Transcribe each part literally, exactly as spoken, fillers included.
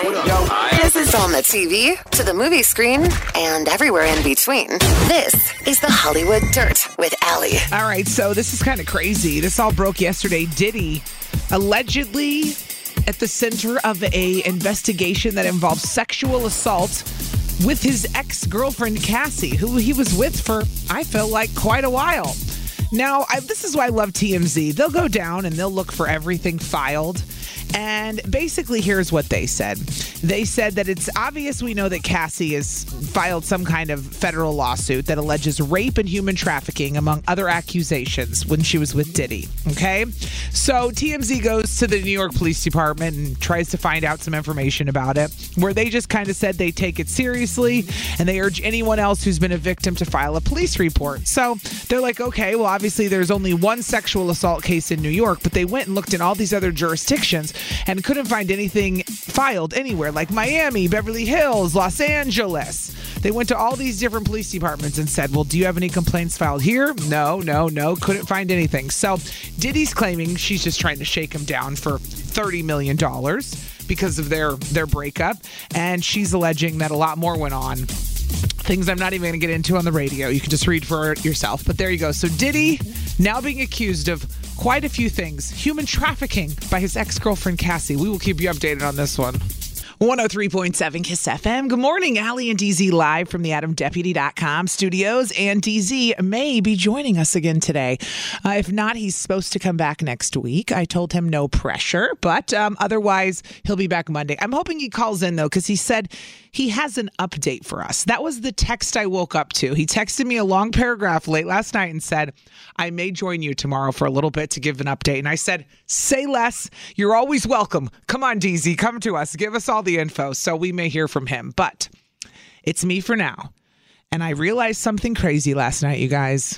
This is on the T V, to the movie screen, and everywhere in between. This is the Hollywood Dirt with Allie. All right, so this is kind of crazy. This all broke yesterday. Diddy allegedly at the center of a investigation that involves sexual assault with his ex-girlfriend, Cassie, who he was with for, I felt like, quite a while. Now, I, this is why I love T M Z. They'll go down and they'll look for everything filed. And basically, here's what they said. They said that it's obvious we know that Cassie has filed some kind of federal lawsuit that alleges rape and human trafficking, among other accusations, when she was with Diddy. Okay? So T M Z goes to the New York Police Department and tries to find out some information about it, where they just kind of said they take it seriously and they urge anyone else who's been a victim to file a police report. So they're like, okay, well, obviously there's only one sexual assault case in New York, but they went and looked in all these other jurisdictions and couldn't find anything filed anywhere, like Miami, Beverly Hills, Los Angeles. They went to all these different police departments and said, well, do you have any complaints filed here? No, no, no. Couldn't find anything. So Diddy's claiming she's just trying to shake him down for thirty million dollars because of their, their breakup. And she's alleging that a lot more went on. Things I'm not even going to get into on the radio. You can just read for it yourself. But there you go. So Diddy now being accused of quite a few things. Human trafficking by his ex-girlfriend, Cassie. We will keep you updated on this one. one oh three point seven KISS F M. Good morning, Allie and D Z live from the adam deputy dot com studios. And D Z may be joining us again today. Uh, if not, he's supposed to come back next week. I told him no pressure, but um, otherwise he'll be back Monday. I'm hoping he calls in, though, because he said he has an update for us. That was the text I woke up to. He texted me a long paragraph late last night and said, I may join you tomorrow for a little bit to give an update. And I said, say less. You're always welcome. Come on, D Z, come to us. Give us all the info so we may hear from him. But it's me for now. And I realized something crazy last night, you guys.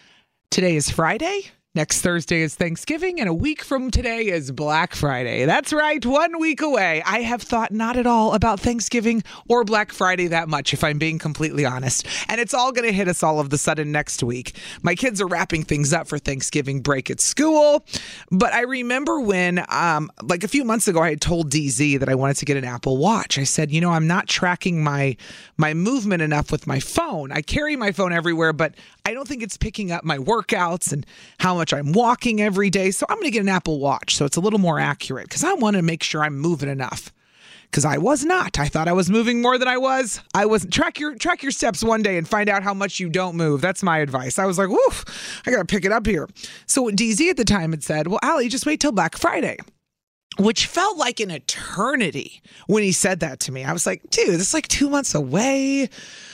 Today is Friday. Next Thursday is Thanksgiving, and a week from today is Black Friday. That's right, one week away. I have thought not at all about Thanksgiving or Black Friday that much, if I'm being completely honest. And it's all going to hit us all of the sudden next week. My kids are wrapping things up for Thanksgiving break at school. But I remember when, um, like a few months ago, I had told D Z that I wanted to get an Apple Watch. I said, you know, I'm not tracking my my movement enough with my phone. I carry my phone everywhere, but I don't think it's picking up my workouts and how much I'm walking every day. So I'm going to get an Apple Watch so it's a little more accurate because I want to make sure I'm moving enough. Because I was not. I thought I was moving more than I was. I wasn't. Track your track your steps one day and find out how much you don't move. That's my advice. I was like, woof, I got to pick it up here. So D Z at the time had said, well, Allie, just wait till Black Friday. Which felt like an eternity when he said that to me. I was like, dude, this is like two months away.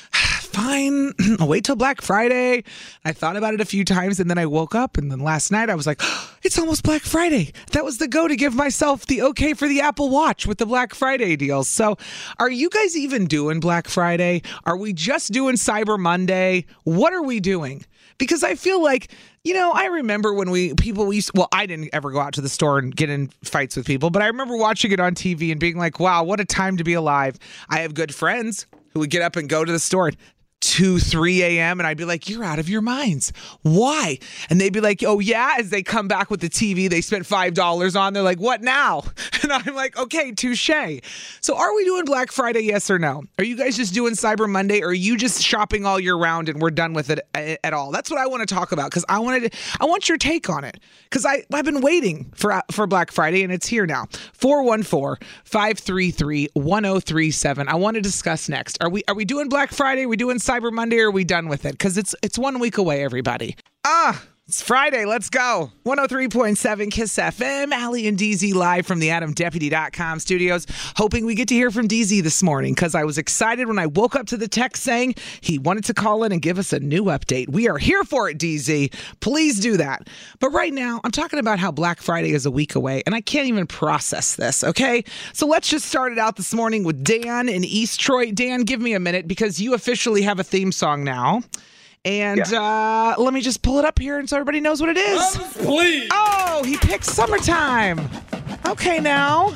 Fine. I'll wait till Black Friday. I thought about it a few times and then I woke up and then last night I was like, oh, it's almost Black Friday. That was the go to give myself the okay for the Apple Watch with the Black Friday deals. So are you guys even doing Black Friday? Are we just doing Cyber Monday? What are we doing? Because I feel like, you know, I remember when we, people we used, well, I didn't ever go out to the store and get in fights with people, but I remember watching it on T V and being like, wow, what a time to be alive. I have good friends who would get up and go to the store at two, three a.m. and I'd be like, you're out of your minds. Why? And they'd be like, oh yeah, as they come back with the T V they spent five dollars on, they're like, what now? And I'm like, okay, touche. So are we doing Black Friday, yes or no? Are you guys just doing Cyber Monday, or are you just shopping all year round and we're done with it at all? That's what I want to talk about, because I wanted to, I want your take on it, because I I've been waiting for for Black Friday and it's here now. four one four, five three three, one oh three seven. I want to discuss next. Are we are we doing Black Friday? Are we doing Cyber Monday, or are we done with it? Because it's it's one week away, everybody. Ah. It's Friday. Let's go. one oh three point seven KISS F M. Allie and D Z live from the adam deputy dot com studios. Hoping we get to hear from D Z this morning, because I was excited when I woke up to the text saying he wanted to call in and give us a new update. We are here for it, D Z. Please do that. But right now, I'm talking about how Black Friday is a week away, and I can't even process this, okay? So let's just start it out this morning with Dan in East Troy. Dan, give me a minute, because you officially have a theme song now. And yeah. uh, let me just pull it up here and so everybody knows what it is. Love, please. Oh, he picked Summertime. Okay, now.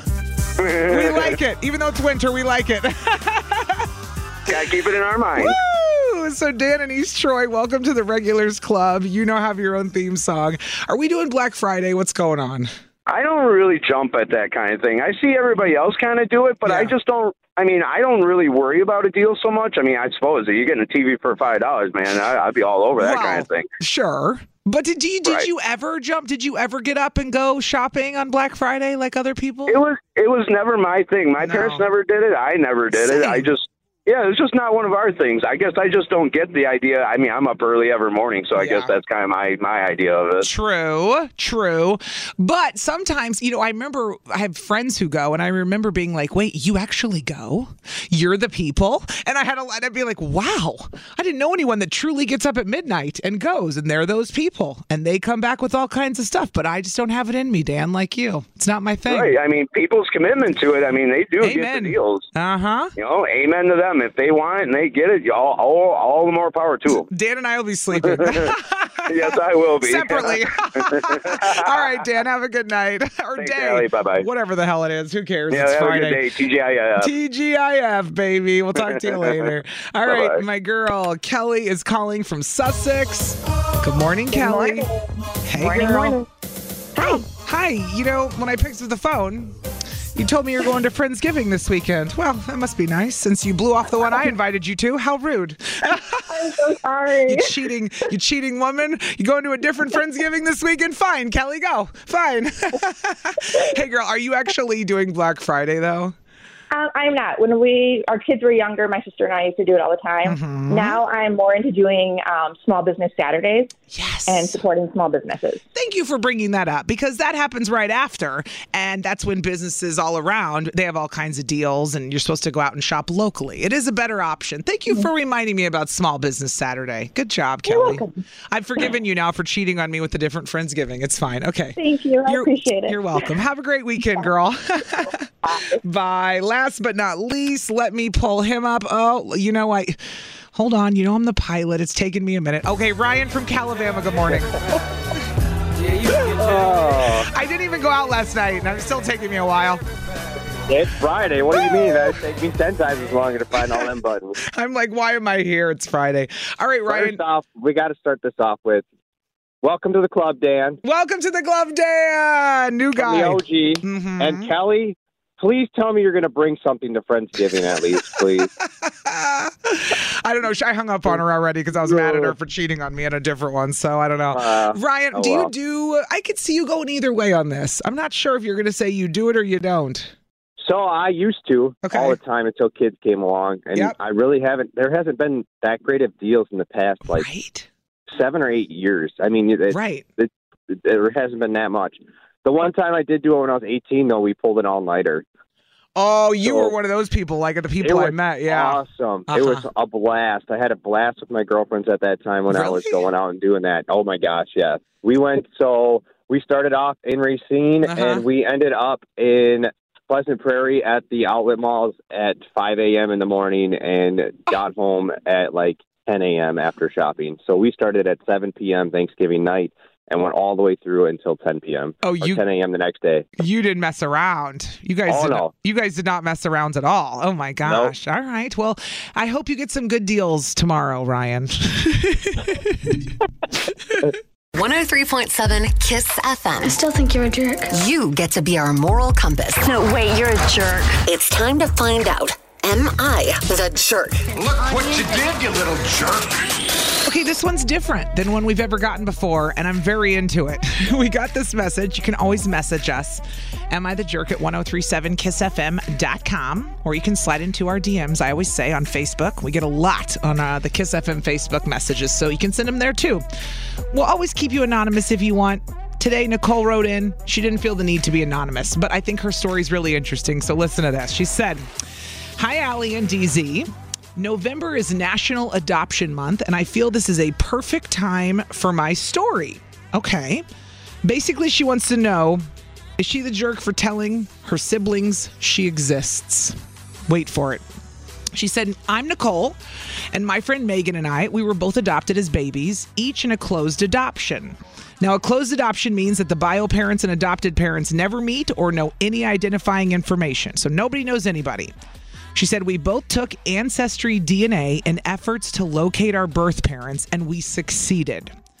We like it. Even though it's winter, we like it. Yeah, keep it in our mind. Woo! So Dan and East Troy, welcome to the Regulars Club. You now have your own theme song. Are we doing Black Friday? What's going on? I don't really jump at that kind of thing. I see everybody else kind of do it, but Yeah. I just don't. I mean, I don't really worry about a deal so much. I mean, I suppose if you're getting a T V for five dollars, man, I, I'd be all over that Well, kind of thing. Sure. But did you did Right. you ever jump? Did you ever get up and go shopping on Black Friday like other people? It was it was never my thing. My No. parents never did it. I never did it. I Same. just. Yeah, it's just not one of our things. I guess I just don't get the idea. I mean, I'm up early every morning, so I Yeah. guess that's kind of my, my idea of it. True, true. But sometimes, you know, I remember I have friends who go, and I remember being like, wait, you actually go? You're the people? And I had to I'd be like, wow, I didn't know anyone that truly gets up at midnight and goes, and they're those people. And they come back with all kinds of stuff, but I just don't have it in me, Dan, like you. It's not my thing. Right. I mean, people's commitment to it, I mean, they do get Amen. the deals. Uh-huh. You know, amen to them. If they want it and they get it, all, all, all the more power to them. Dan and I will be sleeping. Yes, I will be. Separately. All right, Dan, have a good night. Or Thanks, day. Allie. Bye-bye. Whatever the hell it is. Who cares? Yeah, it's have Friday. a good day. T G I F. T G I F, baby. We'll talk to you later. All right, Bye-bye. my girl Kelly is calling from Sussex. Good morning, Kelly. Hey, Morning, girl. morning. Hi. Hi. You know, when I picked up the phone, you told me you're going to Friendsgiving this weekend. Well, that must be nice since you blew off the one I invited you to. How rude. I'm so sorry. You cheating, you cheating woman. You going to a different Friendsgiving this weekend? Fine, Kelly, go. Fine. Hey, girl, are you actually doing Black Friday, though? Um, I'm not. When we our kids were younger, my sister and I used to do it all the time. Mm-hmm. Now I'm more into doing um, small business Saturdays Yes. and supporting small businesses. Thank you for bringing that up because that happens right after. And that's when businesses all around, they have all kinds of deals and you're supposed to go out and shop locally. It is a better option. Thank you for reminding me about Small Business Saturday. Good job, You're Kelly. welcome. I've forgiven you now for cheating on me with the different Friendsgiving. It's fine. Okay. Thank you. I You're- appreciate it. You're welcome. Have a great weekend, girl. Bye. Last but not least, let me pull him up. Oh, you know, I... Hold on. You know I'm the pilot. It's taken me a minute. Okay, Ryan from Calabama, good morning. Oh, I didn't even go out last night, and it's still taking me a while. it's Friday. What do you mean? That would take me ten times as long to find all them buttons. I'm like, why am I here? It's Friday. All right, Ryan. First off, we got to start this off with welcome to the club, Dan. Welcome to the Glove Dan. New I'm guy. the O G. Mhm. And Kelly, please tell me you're going to bring something to Friendsgiving at least, please. I don't know. I hung up on her already because I was mad at her for cheating on me at a different one. So I don't know. Uh, Ryan, oh do you well. do? I could see you going either way on this. I'm not sure if you're going to say you do it or you don't. So I used to Okay. all the time until kids came along. And Yep. I really haven't, there hasn't been that great of deals in the past, like right. seven or eight years. I mean, it, Right. it, there hasn't been that much. The one time I did do it when I was eighteen, though, we pulled an all-nighter. Oh, you So- were one of those people, like the It people I was met. Yeah. awesome. Uh-huh. It was a blast. I had a blast with my girlfriends at that time when I was Really? going out and doing that. Oh my gosh, yes. We went, so we started off in Racine Uh-huh. and we ended up in Pleasant Prairie at the outlet malls at five a.m. in the morning and got home at like ten a.m. after shopping. So we started at seven p.m. Thanksgiving night and went all the way through until ten p.m. Oh, or you ten a.m. the next day. you didn't mess around. You guys Oh, did no. not, you guys did not mess around at all. Oh my gosh. All right. Well, I hope you get some good deals tomorrow, Ryan. one oh three point seven KISS F M. I still think you're a jerk. You get to be our moral compass. No, wait, you're a jerk. It's time to find out, am I the jerk? Look what you did, you little jerk. Okay, this one's different than one we've ever gotten before, and I'm very into it. We got this message. You can always message us. Am I the jerk at ten thirty-seven kiss f m dot com, or you can slide into our D Ms, I always say, on Facebook. We get a lot on uh, the KISS F M Facebook messages, so you can send them there too. We'll always keep you anonymous if you want. Today, Nicole wrote in. She didn't feel the need to be anonymous, but I think her story's really interesting, so listen to this. She said, "Hi, Allie and D Z. November is National Adoption Month, and I feel this is a perfect time for my story." Okay. Basically, she wants to know, is she the jerk for telling her siblings she exists? Wait for it. She said, "I'm Nicole, and my friend Megan and I, we were both adopted as babies, each in a closed adoption. Now, a closed adoption means that the bio parents and adopted parents never meet or know any identifying information, so nobody knows anybody. She said, we both took Ancestry D N A in efforts to locate our birth parents, and we succeeded.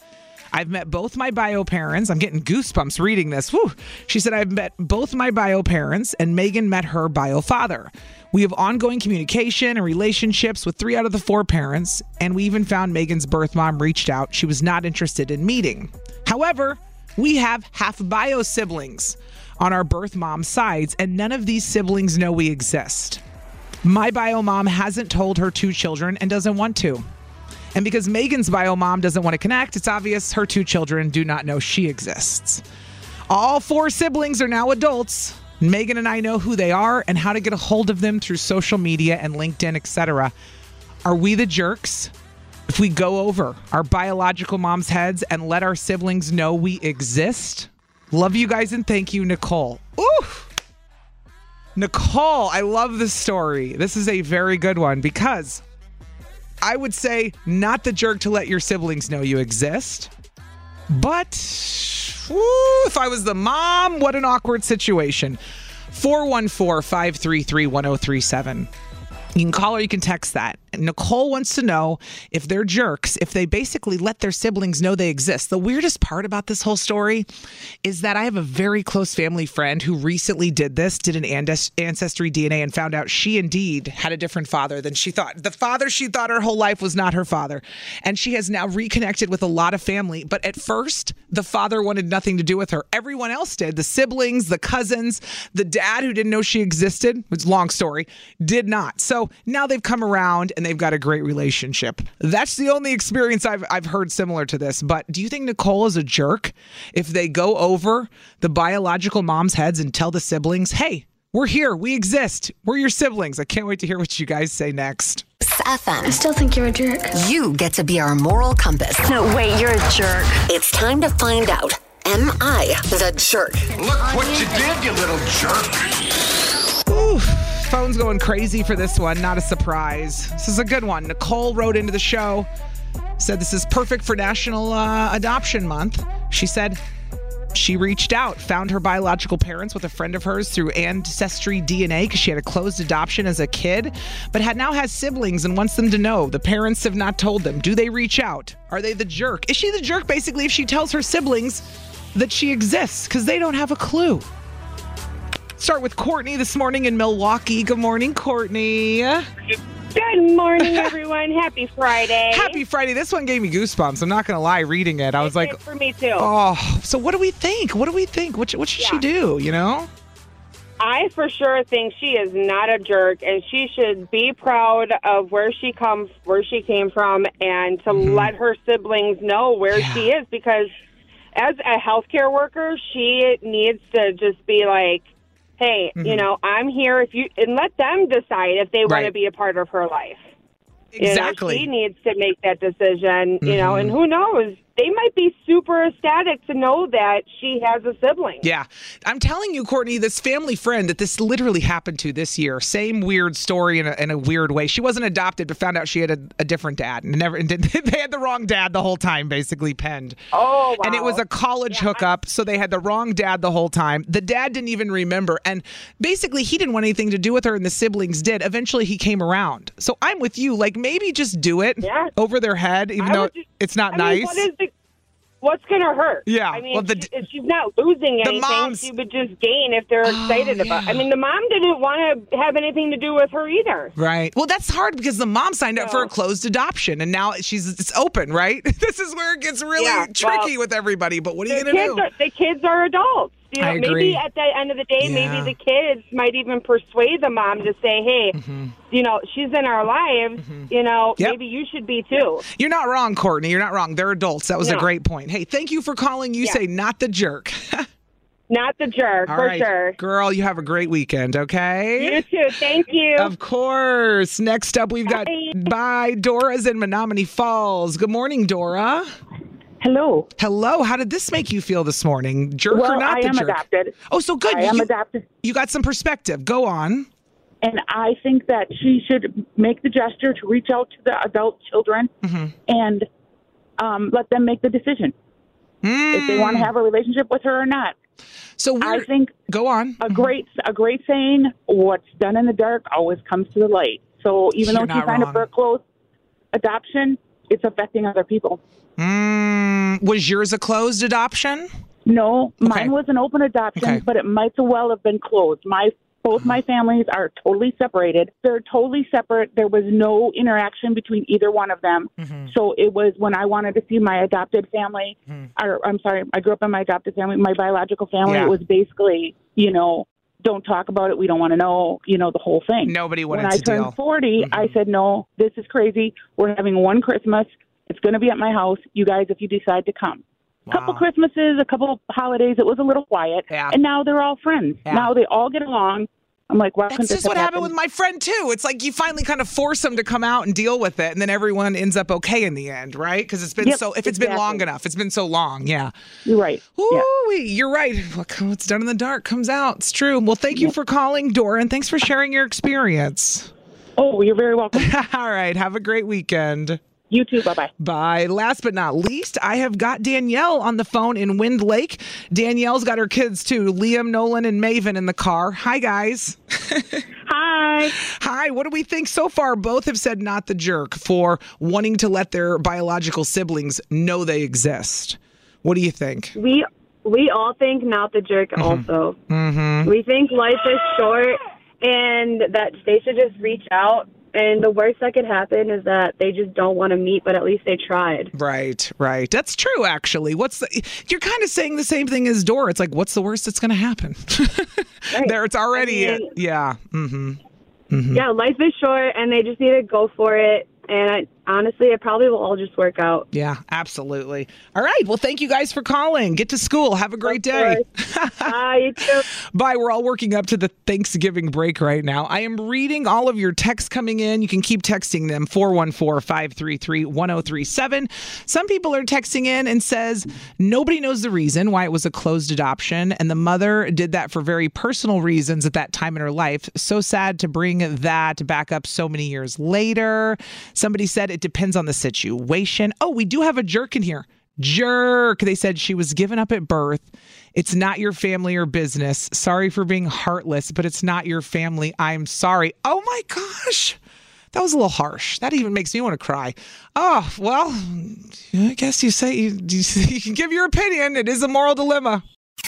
I've met both my bio parents. I'm getting goosebumps reading this. Whew. She said, I've met both my bio parents, and Megan met her bio father. We have ongoing communication and relationships with three out of the four parents, and we even found Megan's birth mom reached out. She was not interested in meeting. However, we have half bio siblings on our birth mom sides, and none of these siblings know we exist. My bio mom hasn't told her two children and doesn't want to. And because Megan's bio mom doesn't want to connect, it's obvious her two children do not know she exists. All four siblings are now adults. Megan and I know who they are and how to get a hold of them through social media and LinkedIn, et cetera. Are we the jerks if we go over our biological mom's heads and let our siblings know we exist? Love you guys and thank you, Nicole. Ooh! Nicole, I love this story. This is a very good one because I would say not the jerk to let your siblings know you exist, but woo, if I was the mom, what an awkward situation. four one four, five three three, one oh three seven. You can call or you can text that. Nicole wants to know if they're jerks, if they basically let their siblings know they exist. The weirdest part about this whole story is that I have a very close family friend who recently did this, did an Ancestry D N A and found out she indeed had a different father than she thought. The father she thought her whole life was not her father. And she has now reconnected with a lot of family. But at first, the father wanted nothing to do with her. Everyone else did. The siblings, the cousins, the dad who didn't know she existed, it's a long story, did not. So now they've come around and they've got a great relationship. That's the only experience I've I've heard similar to this. But do you think Nicole is a jerk if they go over the biological mom's heads and tell the siblings, hey, we're here, we exist, we're your siblings? I can't wait to hear what you guys say next. F M. I still think you're a jerk. You get to be our moral compass. No, wait, you're a jerk. It's time to find out, am I the jerk? Look what you did, you little jerk. Ooh. Phone's going crazy for this one. Not a surprise. This is a good one. Nicole wrote into the show, said this is perfect for National uh, Adoption Month. She said she reached out, found her biological parents with a friend of hers through Ancestry D N A because she had a closed adoption as a kid, but had now has siblings and wants them to know. The parents have not told them. Do they reach out? Are they the jerk? Is she the jerk basically if she tells her siblings that she exists because they don't have a clue? Start with Courtney this morning in Milwaukee. Good morning, Courtney. Good morning, everyone. Happy Friday. Happy Friday. This one gave me goosebumps. I'm not going to lie, reading it. I was It like, did for me too. oh, so what do we think? What do we think? What, what should Yeah. she do, you know? I for sure think she is not a jerk, and she should be proud of where she comes, where she came from, and to Mhm. let her siblings know where Yeah. she is. Because as a healthcare worker, she needs to just be like, "Hey, Mhm. you know, I'm here. If you and let them decide if they want to Right. be a part of her life." Exactly. You know, she needs to make that decision, you know, Mhm. and who knows? They might be super ecstatic to know that she has a sibling. Yeah. I'm telling you, Courtney, this family friend that this literally happened to this year, same weird story in a, in a weird way. She wasn't adopted, but found out she had a, a different dad. And never and did, they had the wrong dad the whole time, basically penned. Oh, wow. And it was a college Yeah, hookup, so they had the wrong dad the whole time. The dad didn't even remember. And basically, he didn't want anything to do with her, and the siblings did. Eventually, he came around. So I'm with you. Like, maybe just do it Yeah. over their head, even I though would just- it's not I nice. mean, what is the, what's going to hurt? Yeah, I mean, well, the- she, if she's not losing anything. moms- She would just gain if they're excited Oh, about yeah. I mean, the mom didn't want to have anything to do with her either. Right. Well, that's hard because the mom signed up for a So- closed adoption, and now she's it's open, right? This is where it gets really Yeah, tricky well, with everybody. But what are you The going to kids, do? are, the kids are adults. You know, I agree. maybe at the end of the day, Yeah. maybe the kids might even persuade the mom to say, hey, you know, she's in our lives, you know, Yep. maybe you should be too. You're not wrong, Courtney. You're not wrong. They're adults. That was a No. great point. Hey, thank you for calling. You Yeah. say not the jerk. Not the jerk, All for right, sure. girl. You have a great weekend. Okay. You too. Thank you. Of course. Next up, we've got Bye. bye. Dora's in Menominee Falls. Good morning, Dora. Hello. Hello. How did this make you feel this morning? Jerk Well, or not I the am jerk? adopted. Oh, so good. I am you, adopted. you got some perspective. Go on. And I think that she should make the gesture to reach out to the adult children Mm-hmm. and um, let them make the decision if they want to have a relationship with her or not. So I we're, think go on. a great a great saying, what's done in the dark always comes to the light. So even You're though she not signed wrong. up for a closed adoption, it's affecting other people. Mm, was yours a closed adoption? No, Okay. mine was an open adoption, Okay. but it might as well have been closed. My Both my families are totally separated. They're totally separate. There was no interaction between either one of them. Mm-hmm. So it was when I wanted to see my adopted family, Mm-hmm. or I'm sorry, I grew up in my adopted family, my biological family, Yeah. it was basically, you know, don't talk about it. We don't want to know, you know, the whole thing. Nobody wanted when I to turned deal. forty, Mm-hmm. I said, no, this is crazy. We're having one Christmas. It's going to be at my house. You guys, if you decide to come. A couple Wow. Christmases, a couple holidays, it was a little quiet. Yeah. And now they're all friends. Yeah. Now they all get along. I'm like, why couldn't That's this just what have happened with my friend, too. It's like you finally kind of force them to come out and deal with it, and then everyone ends up okay in the end, right? Because it's been Yep, so, if it's been long exactly. enough, it's been so long, yeah. You're right. Yeah. Ooh, you're right. Look, what's done in the dark comes out. It's true. Well, thank you for calling, Dora, and thanks for sharing your experience. Oh, you're very welcome. All right. Have a great weekend. You too. Bye-bye. Bye. Last but not least, I have got Danielle on the phone in Wind Lake. Danielle's got her kids, too, Liam, Nolan, and Maven in the car. Hi, guys. Hi. Hi. What do we think so far? Both have said not the jerk for wanting to let their biological siblings know they exist. What do you think? We we all think not the jerk also. Mm-hmm. We think life is short and that they should just reach out. And the worst that could happen is that they just don't want to meet, but at least they tried. Right, right. That's true, actually. What's the, you're kind of saying the same thing as Dora. It's like, what's the worst that's going to happen? Right. There, it's already, I mean, yeah. Mm-hmm. Mm-hmm. Yeah, life is short, and they just need to go for it. And I, honestly, it probably will all just work out. Yeah, absolutely. All right. Well, thank you guys for calling. Get to school. Have a great day. Bye, you too. Bye. We're all working up to the Thanksgiving break right now. I am reading all of your texts coming in. You can keep texting them, four one four, five three three, one zero three seven. Some people are texting in and says nobody knows the reason why it was a closed adoption, and the mother did that for very personal reasons at that time in her life. So sad to bring that back up so many years later. Somebody said it depends on the situation. Oh, we do have a jerk in here. Jerk. They said she was given up at birth. It's not your family or business. Sorry for being heartless, but it's not your family. I'm sorry. Oh my gosh. That was a little harsh. That even makes me want to cry. Oh, well, I guess you say you, you, you can give your opinion. It is a moral dilemma.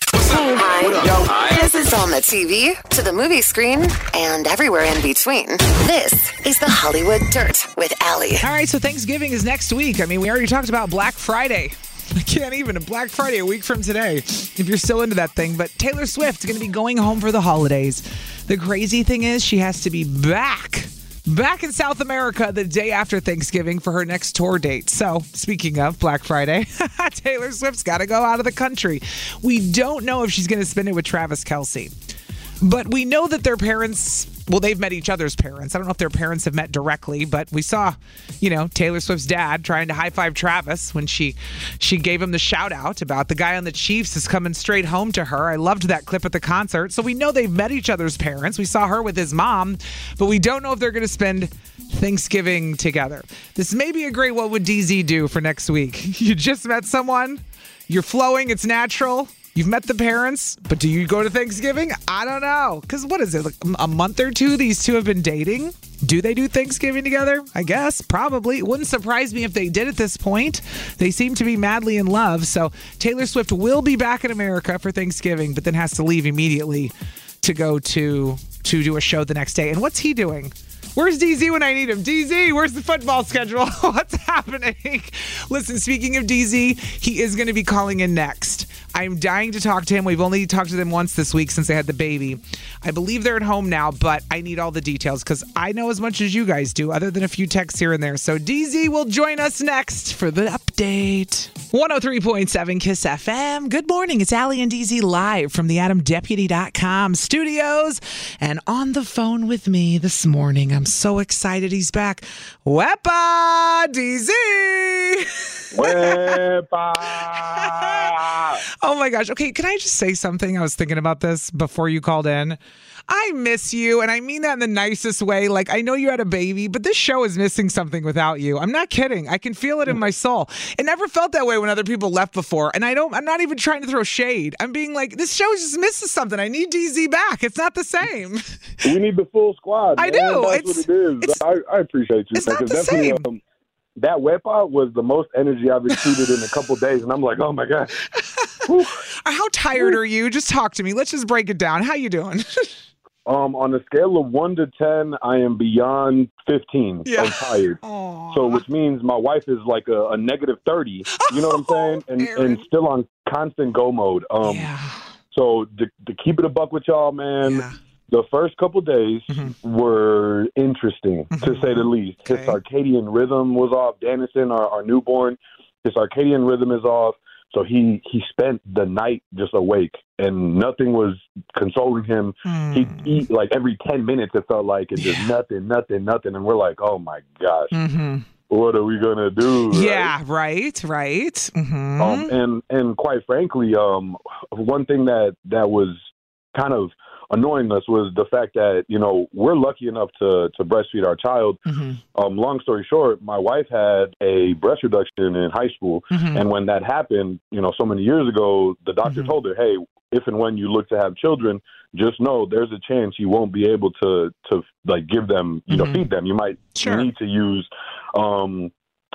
Hi. This is on the T V, to the movie screen, and everywhere in between. This is the Hollywood Dirt with Allie. All right, so Thanksgiving is next week. I mean, we already talked about Black Friday. I can't even. A Black Friday a week from today, if you're still into that thing. But Taylor Swift's going to be going home for the holidays. The crazy thing is she has to be back. Back in South America the day after Thanksgiving for her next tour date. So, speaking of Black Friday, Taylor Swift's got to go out of the country. We don't know if she's going to spend it with Travis Kelce. But we know that their parents, well, they've met each other's parents. I don't know if their parents have met directly, but we saw, you know, Taylor Swift's dad trying to high-five Travis when she she gave him the shout-out about the guy on the Chiefs is coming straight home to her. I loved that clip at the concert. So we know they've met each other's parents. We saw her with his mom, but we don't know if they're going to spend Thanksgiving together. This may be a great What Would D Z Do for next week. You just met someone, you're flowing, it's natural. You've met the parents, but do you go to Thanksgiving? I don't know. Because what is it, like a month or two these two have been dating? Do they do Thanksgiving together? I guess, probably. It wouldn't surprise me if they did at this point. They seem to be madly in love. So Taylor Swift will be back in America for Thanksgiving, but then has to leave immediately to go to, to do a show the next day. And what's he doing? Where's D Z when I need him? D Z, where's the football schedule? What's happening? Listen, speaking of D Z, he is going to be calling in next. I'm dying to talk to him. We've only talked to them once this week since they had the baby. I believe they're at home now, but I need all the details because I know as much as you guys do, other than a few texts here and there. So D Z will join us next for the update. one oh three point seven KISS F M. Good morning. It's Allie and D Z live from the adam deputy dot com studios. And on the phone with me this morning, I'm so excited he's back. Wepa D Z. Wepa. Oh my gosh. Okay, can I just say something? I was thinking about this before you called in. I miss you, and I mean that in the nicest way. Like, I know you had a baby, but this show is missing something without you. I'm not kidding. I can feel it in my soul. It never felt that way when other people left before, and I don't, I'm not even trying to throw shade. I'm being like, this show just misses something. I need D Z back. It's not the same. We need the full squad. I man. do. That's It's, what it is. I, I appreciate you. It's not the definitely, same. Um, that wepa was the most energy I've exuded in a couple days, and I'm like, oh my god. How tired are you? Just talk to me. Let's just break it down. How you doing? Um, on a scale of one to ten, I am beyond fifteen. Yeah. I'm tired. Aww. So, which means my wife is like a, a negative thirty. You know what I'm saying? And Aaron. and still on constant go mode. Um, Yeah. so to, to keep it a buck with y'all, man. Yeah. The first couple days Mm-hmm. were interesting, to say the least. Okay. His circadian rhythm was off. Dennison, our, our newborn, his circadian rhythm is off. So he, he spent the night just awake, and nothing was consoling him. Mm. He'd eat like every ten minutes, it felt like, and just Yeah. nothing, nothing, nothing. And we're like, oh, my gosh, Mm-hmm. what are we going to do? right? Yeah, right, right. Mm-hmm. Um, and, and quite frankly, um, one thing that, that was kind of annoying us was the fact that, you know, we're lucky enough to, to breastfeed our child. Mm-hmm. Um, long story short, my wife had a breast reduction in high school. Mm-hmm. And when that happened, you know, so many years ago, the doctor Mhm. told her, hey, if and when you look to have children, just know there's a chance you won't be able to, to like, give them, you know, Mhm. feed them. You might Sure. need to use, um,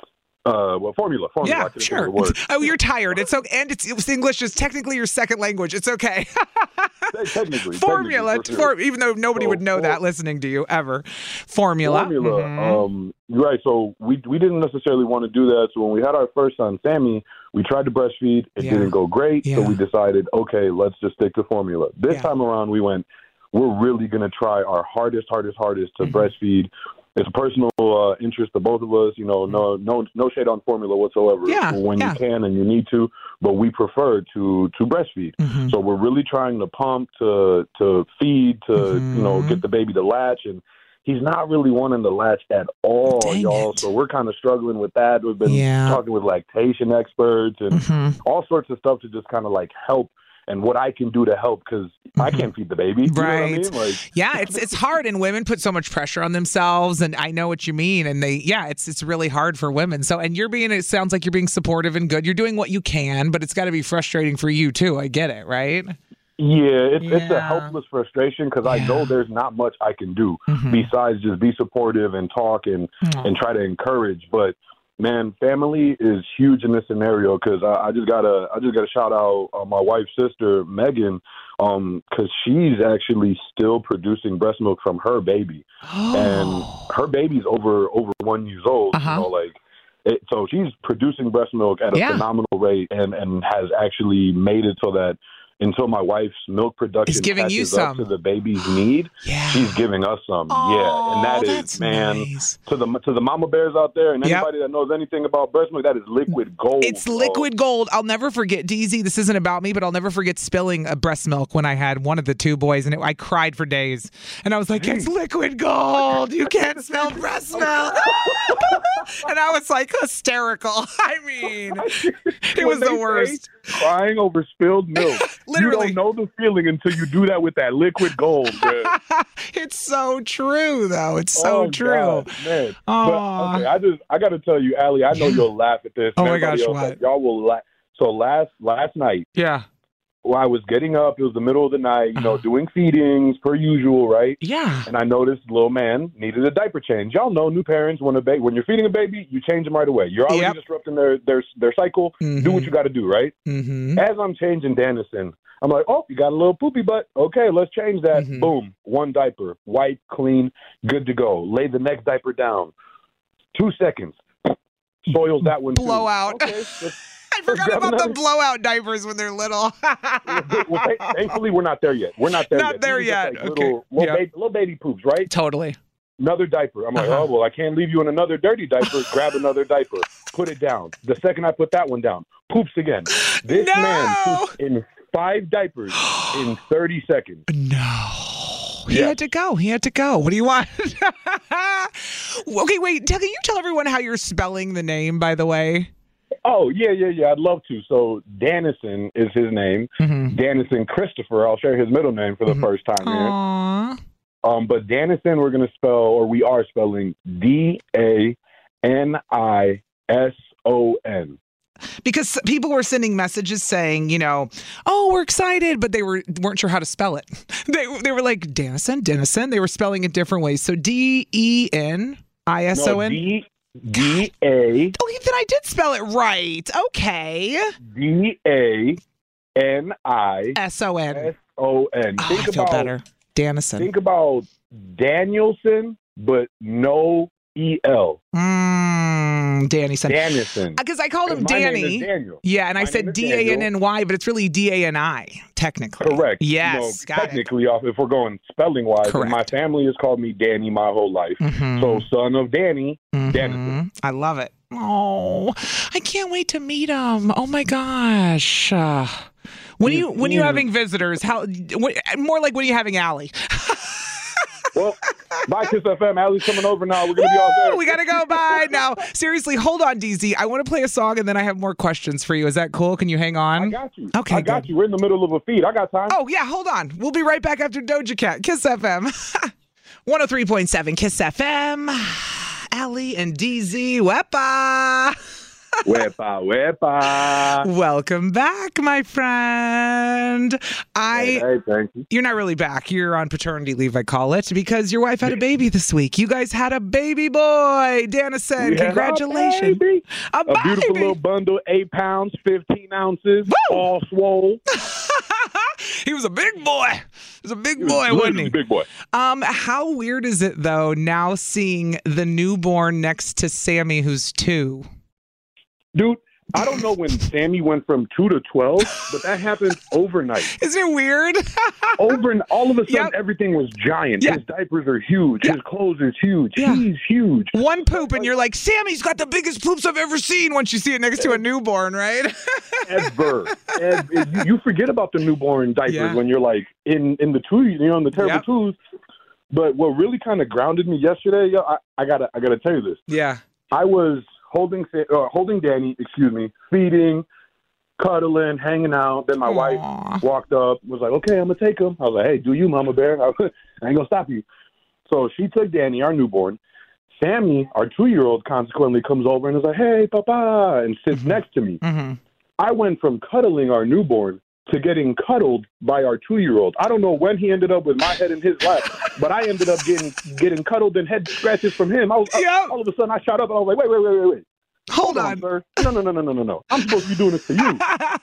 uh, well, formula, formula. I Yeah, couldn't think of sure. the word. Oh, you're tired. It's okay. And it's, it's English is technically your second language. It's okay. Technically. Formula, technically, for sure. for, even though nobody So, would know for- that listening to you ever. Formula. Formula. Mhm. Um, right. So we we didn't necessarily want to do that. So when we had our first son, Sammy, we tried to breastfeed. It Yeah. didn't go great. So Yeah. we decided, okay, let's just stick to formula. This Yeah. time around, we went, we're really going to try our hardest, hardest, hardest to Mhm. breastfeed. It's a personal uh, interest to both of us. You know, no, no, no shade on formula whatsoever. Yeah, When yeah. you can and you need to, but we prefer to to breastfeed. Mhm. So we're really trying to pump, to to feed, to Mhm. you know get the baby to latch, and he's not really wanting to latch at all, Dang y'all. it. So we're kind of struggling with that. We've been Yeah. talking with lactation experts and Mhm. all sorts of stuff to just kind of like help and what I can do to help because I Mhm. can't feed the baby. You know what I Right. mean? Like, Yeah, it's it's hard, and women put so much pressure on themselves, and I know what you mean. And they, yeah, it's it's really hard for women. So, and you're being, it sounds like you're being supportive and good. You're doing what you can, but it's got to be frustrating for you too. I get it, right? yeah, it's it's a Yeah. helpless frustration because I Yeah. know there's not much I can do Mhm. besides just be supportive and talk and Aw. and try to encourage. But man, family is huge in this scenario because I, I just gotta I just gotta shout out uh, my wife's sister Megan um because she's actually still producing breast milk from her baby, and her baby's over over one years old. Uh-huh. You know, like. It, so she's producing breast milk at a Yeah. phenomenal rate and, and has actually made it so that until my wife's milk production Is giving you catches up some. to the baby's need, Yeah. she's giving us some. Oh, yeah, and that that's is, man, nice. to the to the mama bears out there and Yep. anybody that knows anything about breast milk, that is liquid gold. It's bro. liquid gold. I'll never forget, D Z, this isn't about me, but I'll never forget spilling a breast milk when I had one of the two boys, and it, I cried for days. And I was like, it's liquid gold. You can't smell breast milk. And I was like hysterical. I mean, it was When the they say worst. Crying over spilled milk. Literally. You don't know the feeling until you do that with that liquid gold, man. It's so true, though. It's so Oh, true. God, man. Aw. But okay, I just I got to tell you, Allie, I know you'll laugh at this. Oh, and my everybody gosh, else, what? like, y'all will laugh. So last last night, Yeah. well, I was getting up. It was the middle of the night, you know, doing feedings per usual, right? Yeah. And I noticed little man needed a diaper change. Y'all know new parents when a ba- when you're feeding a baby, you change them right away. You're already Yep. disrupting their their their cycle. Do what you got to do, right? Mm-hmm. As I'm changing Dennison, I'm like, oh, you got a little poopy butt. Okay, let's change that. Mhm. Boom, one diaper, white, clean, good to go. Lay the next diaper down. Two seconds. Soils that one too. Blowout. Okay, let's- I forgot grab about the another- blowout diapers when they're little. well, th- thankfully, we're not there yet. We're not there Not yet. there These are just yet. like Okay. Little, little, Yeah. baby, little baby poops, right? Totally. Another diaper. I'm like, Uh-huh. oh, well, I can't leave you in another dirty diaper. Grab another diaper. Put it down. The second I put that one down, poops again. This No! man poops in five diapers in thirty seconds. No. He Yeah. had to go. He had to go. What do you want? Okay, wait. Tell, can you tell everyone how you're spelling the name, by the way? Oh, yeah, yeah, yeah. I'd love to. So Dennison is his name. Mm-hmm. Dennison Christopher. I'll share his middle name for the Mhm. first time here. Aww. Um, but Dennison, we're going to spell, or we are spelling D A N I S O N. Because people were sending messages saying, you know, oh, we're excited, but they were, weren't sure how to spell it. They, they were like, Dennison, Dennison. They were spelling it different ways. So D E N I S O N? No, D D A. Oh, then I did spell it right. Okay. D A N I S O N. S O N. Oh, Think I feel about, better. Danielson. Think about Danielson, but no E L. Mm, Danielson. Danielson. Because I called him My name Danny. is Daniel. Yeah, and My I name said is D A N N Y, but it's really D A N I, technically. Correct. Yes, You know, got technically, off if we're going spelling wise, Correct. my family has called me Danny my whole life. Mhm. So, son of Danny, Mhm. Danielson. I love it. Oh, I can't wait to meet him. Oh my gosh. Uh, when you when you having visitors? How when, more like when are you having Allie? Well, bye, Kiss F M. Allie's coming over now. We're going to be all there. We got to go. Bye. Now, seriously, hold on, D Z. I want to play a song, and then I have more questions for you. Is that cool? Can you hang on? I got you. Okay, I got good. you. We're in the middle of a feed. I got time. Oh, yeah, hold on. We'll be right back after Doja Cat. Kiss F M. one oh three point seven Kiss F M. Allie and D Z. Wepa. Wepa, wepa. Welcome back, my friend. I Hey, hey, thank you. You're not really back. You're on paternity leave, I call it, because your wife had a baby this week. You guys had a baby boy. Dannison, We had a congratulations. baby. A, A beautiful baby. little bundle, eight pounds, fifteen ounces, all swole. He was a big boy. He was a big He was boy, wasn't literally he? a big boy. Um, how weird is it though now seeing the newborn next to Sammy, who's two? Dude, I don't know when Sammy went from two to twelve, but that happened overnight. Isn't it weird? Over and all of a sudden, Yep. everything was giant. Yeah. His diapers are huge. His clothes are huge. Yeah. He's huge. One poop and you're like, Sammy's got the biggest poops I've ever seen once you see it next to a newborn, right? Ever. Ever. You, you forget about the newborn diapers Yeah. when you're like in, in the twos, you know, in the terrible Yep. twos. But what really kind of grounded me yesterday, yo, I, I gotta I gotta tell you this. Yeah. I was holding uh, holding Danny, excuse me, feeding, cuddling, hanging out. Then my Aw. wife walked up, was like, "Okay, I'm gonna take him." I was like, "Hey, do you, Mama Bear? I ain't gonna stop you." So she took Danny, our newborn. Sammy, our two-year-old, consequently comes over and is like, "Hey, Papa," and sits Mm-hmm. next to me. Mm-hmm. I went from cuddling our newborn to getting cuddled by our two-year-old. I don't know when he ended up with my head in his lap, but I ended up getting getting cuddled and head scratches from him. I was Yep. all of a sudden I shot up and I was like, wait, wait, wait, wait, wait. Hold on. sir. No, no, no, no, no, no, no. I'm supposed to be doing this to you.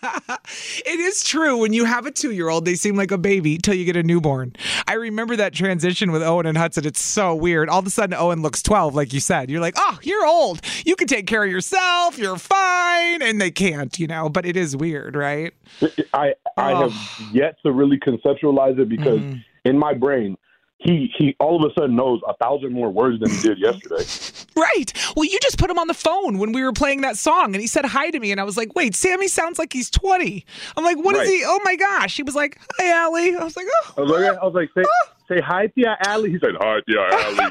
It is true. When you have a two-year-old, they seem like a baby till you get a newborn. I remember that transition with Owen and Hudson. It's so weird. All of a sudden, Owen looks twelve, like you said. You're like, oh, you're old. You can take care of yourself. You're fine. And they can't, you know, but it is weird, right? I I Oh. have yet to really conceptualize it because Mhm. in my brain, he he all of a sudden knows a thousand more words than he did yesterday. Right. Well, you just put him on the phone when we were playing that song, and he said hi to me, and I was like, wait, Sammy sounds like he's twenty. I'm like, what is Right. he? Oh, my gosh. He was like, hi, Allie. I was like, oh. I was like, I was like, say, say hi, Tia Allie. He said, hi, Tia Allie.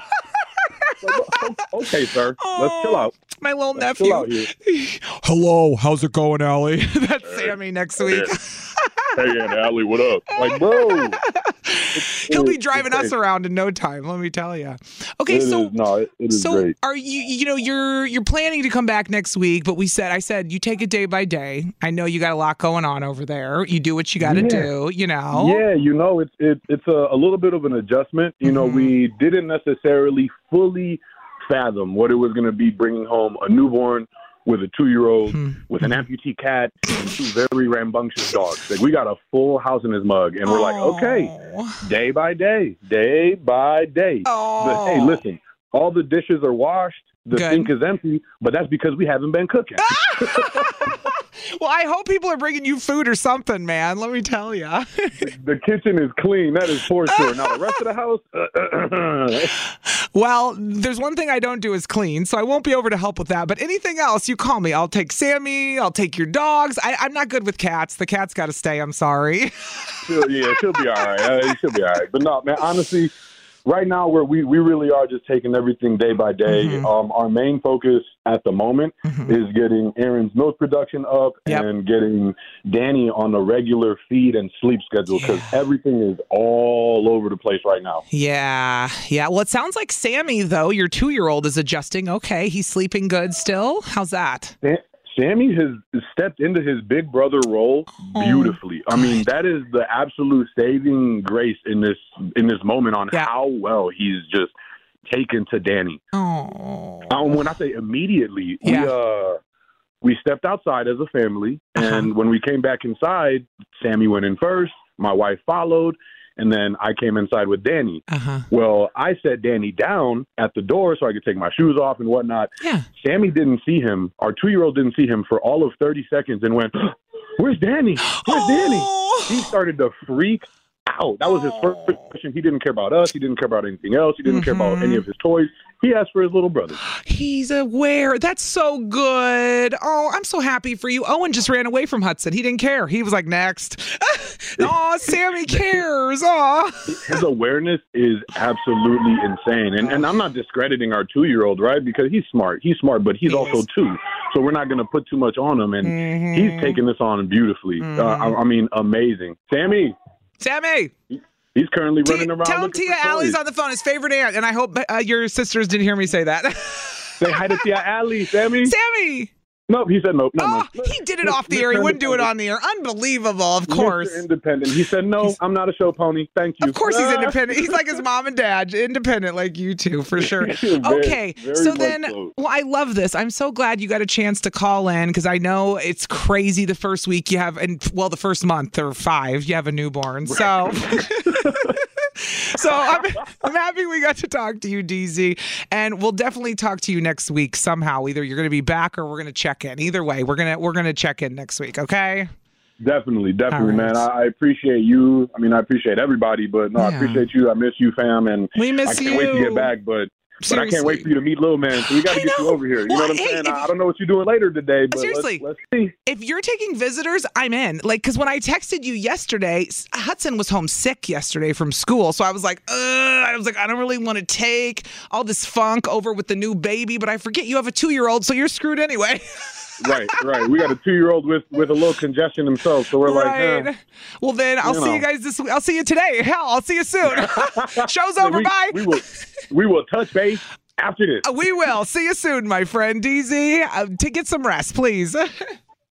Like, okay, sir. Let's chill out. My little Let's chill out nephew. here. Hello, how's it going, Allie? That's Sammy next week. Hey, Aunt Allie, what up? Like, bro. He'll be It's- driving it's us great. around in no time, let me tell you. Okay, It so is- no, it, it is so great. are you you know you're you're planning to come back next week, but we said I said you take it day by day. I know you got a lot going on over there. You do what you got to Yeah. do, you know. Yeah, you know, it's it, it's a, a little bit of an adjustment. You know, Mhm. we didn't necessarily fully fathom what it was going to be bringing home a newborn with a two-year-old, Mhm. with an amputee cat, and two very rambunctious dogs. Like, we got a full house in his mug, and we're like, okay, Oh. day by day, day by day. But hey, Oh. listen, all the dishes are washed, the Good. sink is empty, but that's because we haven't been cooking. Well, I hope people are bringing you food or something, man. Let me tell you. The kitchen is clean, that is for sure. Now, the rest of the house, Well, there's one thing I don't do is clean, so I won't be over to help with that. But anything else, you call me. I'll take Sammy. I'll take your dogs. I, I'm not good with cats. The cat's got to stay. I'm sorry. she'll, yeah, she'll be all right. Uh, she'll be all right. But no, man, honestly, right now where we, we really are just taking everything day by day. Mhm. Um, our main focus at the moment Mhm. is getting Aaron's milk production up Yep. and getting Danny on a regular feed and sleep schedule because Yeah. everything is all over the place right now. Yeah, yeah. Well, it sounds like Sammy, though, your two-year-old, is adjusting. Okay, he's sleeping good still. How's that? Sa- Sammy has stepped into his big brother role beautifully. I mean, that is the absolute saving grace in this in this moment on Yeah. how well he's just taken to Danny. Oh. Um, when I say immediately, Yeah. we uh, we stepped outside as a family, and Uh-huh. when we came back inside, Sammy went in first. My wife followed, and then I came inside with Danny. Uh-huh. Well, I set Danny down at the door so I could take my shoes off and whatnot. Yeah. Sammy didn't see him. Our two-year-old didn't see him for all of thirty seconds and went, "Where's Danny? Where's Oh. Danny?" He started to freak out. That was his first question. He didn't care about us. He didn't care about anything else. He didn't Mm-hmm. care about any of his toys. He asked for his little brother. He's aware. That's so good. Oh, I'm so happy for you. Owen just ran away from Hudson. He didn't care. He was like, next. Oh, Sammy cares. Oh. His awareness is absolutely insane. And and I'm not discrediting our two-year-old, right? Because he's smart. He's smart, but he's He also is. two. So we're not going to put too much on him. And Mhm. he's taking this on beautifully. Mhm. Uh, I, I mean, amazing. Sammy, Sammy. he's currently T- running around. tell him looking Tia for Allie's toys. on the phone, his favorite aunt. And I hope uh, your sisters didn't hear me say that. Say hi to Tia Allie, Sammy. Sammy. Nope, he said nope. No, Oh, no. he did it off the air. He wouldn't do it on the air. Unbelievable, of course. Mister Independent. He said, no, I'm not a show pony. Thank you. Of course he's independent. He's like his mom and dad, independent like you two, for sure. Very- Okay, very so much then, so. well, I love this. I'm so glad you got a chance to call in because I know it's crazy the first week you have, and well, the first month or five, you have a newborn. So. So I'm, I'm happy we got to talk to you, D Z, and we'll definitely talk to you next week somehow. Either you're going to be back or we're going to check in. Either way, we're gonna we're gonna check in next week. Okay. Definitely, definitely, All right. man. I, I appreciate you. I mean, I appreciate everybody, but no, I Yeah. appreciate you. I miss you, fam, and We miss I can't wait to you. get back, but. But I can't Seriously. wait for you to meet Lil Man, so we got I to get you know. over here. You Well, know what I'm hey, saying? if- I I don't know what you're doing later today, but Seriously. let's, let's see. If you're taking visitors, I'm in. Like, because when I texted you yesterday, S- Hudson was home sick yesterday from school. So I was like, ugh. I was like, I don't really want to take all this funk over with the new baby, but I forget you have a two-year-old, so you're screwed anyway. Right, right. We got a two-year-old with, with a little congestion himself, so we're right. like, eh. Well, then I'll You see know. you guys this week. I'll see you today. Hell, I'll see you soon. Show's over. we, Bye. We will, we will touch base after this. We will. See you soon, my friend D Z. Uh, to get some rest, please.